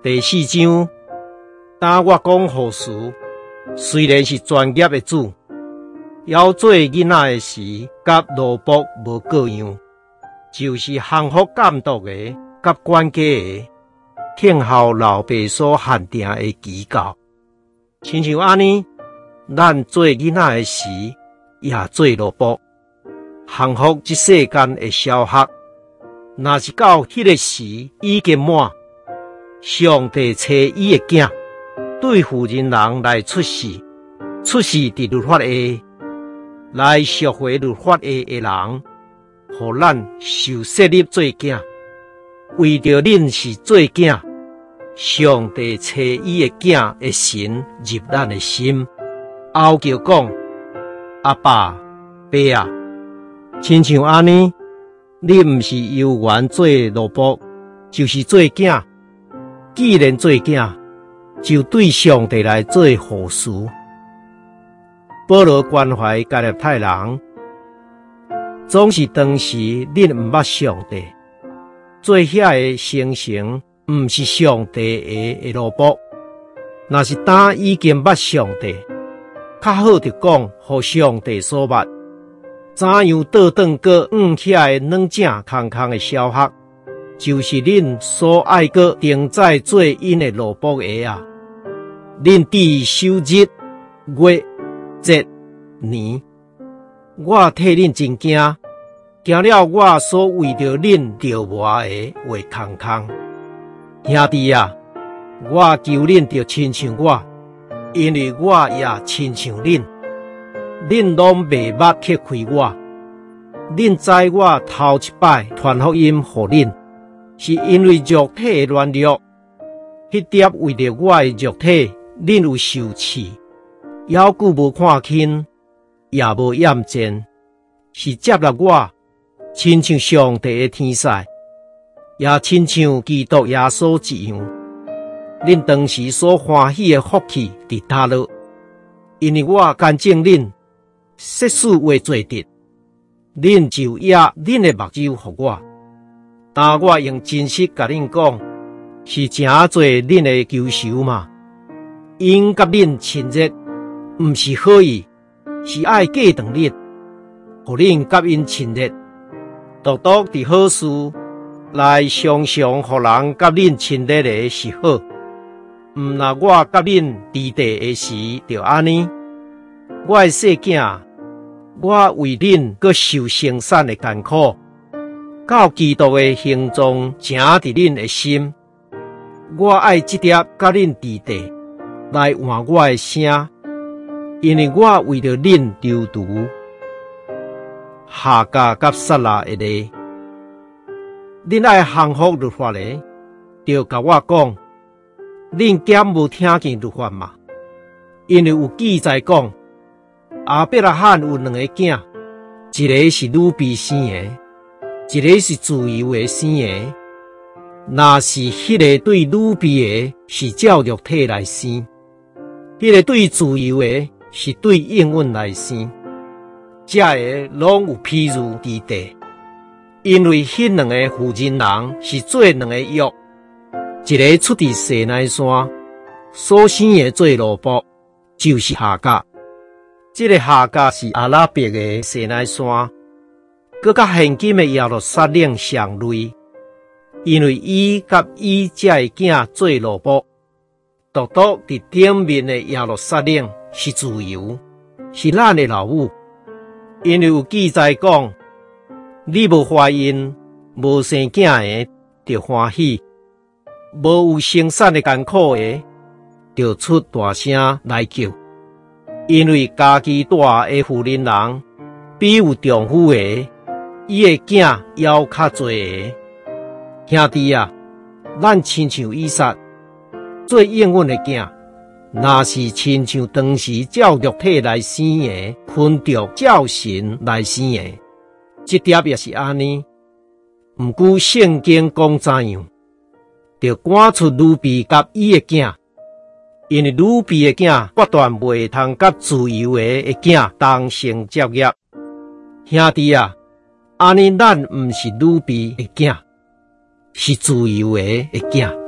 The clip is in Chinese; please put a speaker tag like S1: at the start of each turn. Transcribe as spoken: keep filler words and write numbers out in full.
S1: 第四章，当我讲护士，虽然是专业的主，要做囡仔的时，甲萝卜无各样，就是幸福监督的，甲管家的，听候老爸所限定的指教。亲像安尼，咱做囡仔的时，也做萝卜，幸福这世间的小学。若是到迄个时已经满，上帝找伊的囝，对妇人人来出世，出世伫律法下，来赎回律法下的人，互咱受设立做囝。为着恁是做囝，上帝找伊的囝的神入咱的心，后叫讲阿爸、爸啊，亲像安尼。你毋是有缘做萝卜，就是做囝。既然做囝，就对上帝来做护士。保罗关怀加勒泰人，总是当时恁毋捌上帝，做遐个形成，毋是上帝的的萝卜。若是当已经捌上帝，较好就讲，互上帝所捌。怎样倒转过往遐个软正空空的小学，就是恁所爱过定在做因的萝卜鞋啊！恁伫守日、月、节、年，我替恁真惊，惊了我所为着恁着磨的话空空。兄弟啊，我求恁着亲像我，因为我也亲像恁。恁拢袂捌撇开我，恁知我头一摆传福音予恁，是因为肉体的软弱。迄点为着我的肉体，恁有受气，犹久无看轻，也无厌战，是接纳我，亲像上帝的天使，也亲像基督耶稣一样。恁当时所欢喜的福气伫叨落，因为我干净恁。设事为做得，恁就也恁的目睭予我。但我用真实甲恁讲，是诚做恁的求仇嘛。因甲恁亲热，毋是好意，是爱嫁长恁，互恁甲因亲热。独独伫好事来常常互人甲恁亲热的是好。毋若我甲恁伫地的时就安尼，我的细囝。我为恁阁受生产的艰苦，到基督的形状正伫恁的心。我爱这点甲恁伫地来换我的声，因为我为着恁流毒。夏甲甲撒拉的咧，恁爱幸福律法咧，就甲我讲，恁减无听见律法嘛？因为有记载讲。亚伯拉罕有两个囝，一个是女婢生的，一个是自由的生的。若是迄个对女婢的是照肉体来生，迄个对自由的是对应允来生，这个拢有譬如伫地。因为迄两个妇人人是做两个约，一个出伫西奈山，所生的做萝卜，就是夏甲。这个夏甲是阿拉伯的西奈山，佮甲现今的耶路撒冷相类，因为伊甲伊这个囝做萝卜，独独伫顶面的耶路撒冷是自由，是咱的老母。因为有记载讲，你无怀孕、无生囝的，就欢喜；无有生产的艰苦的，就出大声来叫。因为家己大的妇人人，比有丈夫的，伊的囝要较侪个。兄弟啊，咱亲像以撒，做应允的囝，若是亲像当时照肉体来生的，分着照神来生的，这点也是安尼。毋过圣经讲怎样，就赶出女婢甲伊的囝。因为女婢的囝决断袂通甲自由的的囝同生结业。兄弟啊，安尼咱毋是女婢的囝，是自由的的囝。